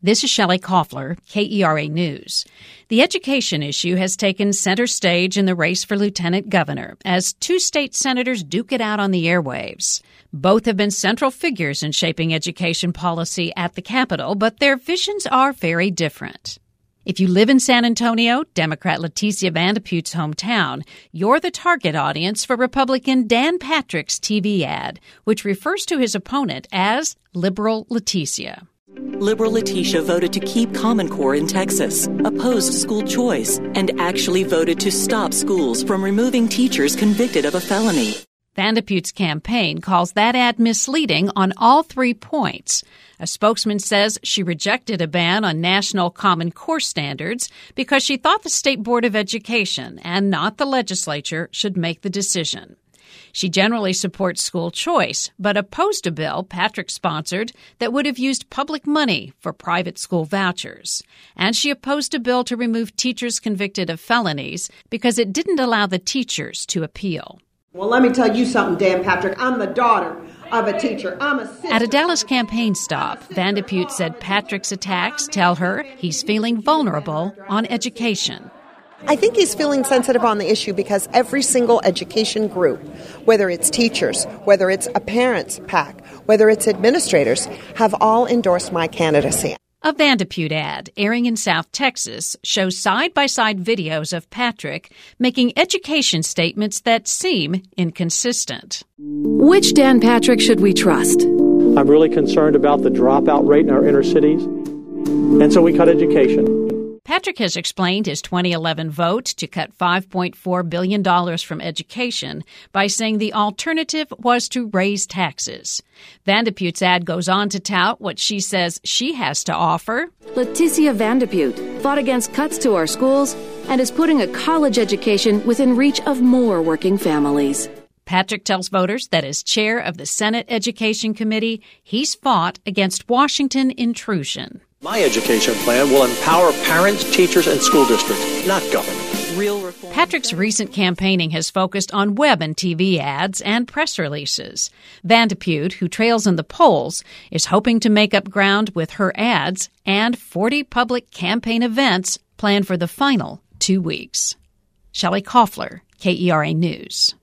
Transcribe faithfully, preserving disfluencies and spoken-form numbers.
This is Shelley Koffler, K E R A News. The education issue has taken center stage in the race for lieutenant governor as two state senators duke it out on the airwaves. Both have been central figures in shaping education policy at the Capitol, but their visions are very different. If you live in San Antonio, Democrat Leticia Vandepute's hometown, you're the target audience for Republican Dan Patrick's T V ad, which refers to his opponent as Liberal Leticia. Liberal Leticia voted to keep Common Core in Texas, opposed school choice, and actually voted to stop schools from removing teachers convicted of a felony. Vandepute's campaign calls that ad misleading on all three points. A spokesman says she rejected a ban on national Common Core standards because she thought the State Board of Education and not the legislature should make the decision. She generally supports school choice, but opposed a bill Patrick sponsored that would have used public money for private school vouchers. And she opposed a bill to remove teachers convicted of felonies because it didn't allow the teachers to appeal. Well, let me tell you something, Dan Patrick. I'm the daughter of a teacher. I'm a sister. At a Dallas campaign stop, Vandepute said Patrick's attacks tell her he's feeling vulnerable on education. I think he's feeling sensitive on the issue because every single education group, whether it's teachers, whether it's a parents' PAC, whether it's administrators, have all endorsed my candidacy. A Vandepute ad airing in South Texas shows side-by-side videos of Patrick making education statements that seem inconsistent. Which Dan Patrick should we trust? I'm really concerned about the dropout rate in our inner cities, and so we cut education. Patrick has explained his twenty eleven vote to cut five point four billion dollars from education by saying the alternative was to raise taxes. Vandepute's ad goes on to tout what she says she has to offer. Leticia Vandepute fought against cuts to our schools and is putting a college education within reach of more working families. Patrick tells voters that as chair of the Senate Education Committee, he's fought against Washington intrusion. My education plan will empower parents, teachers, and school districts, not government. Real reform. Patrick's recent campaigning has focused on web and T V ads and press releases. Vandepute, who trails in the polls, is hoping to make up ground with her ads and forty public campaign events planned for the final two weeks. Shelley Koffler, K E R A News.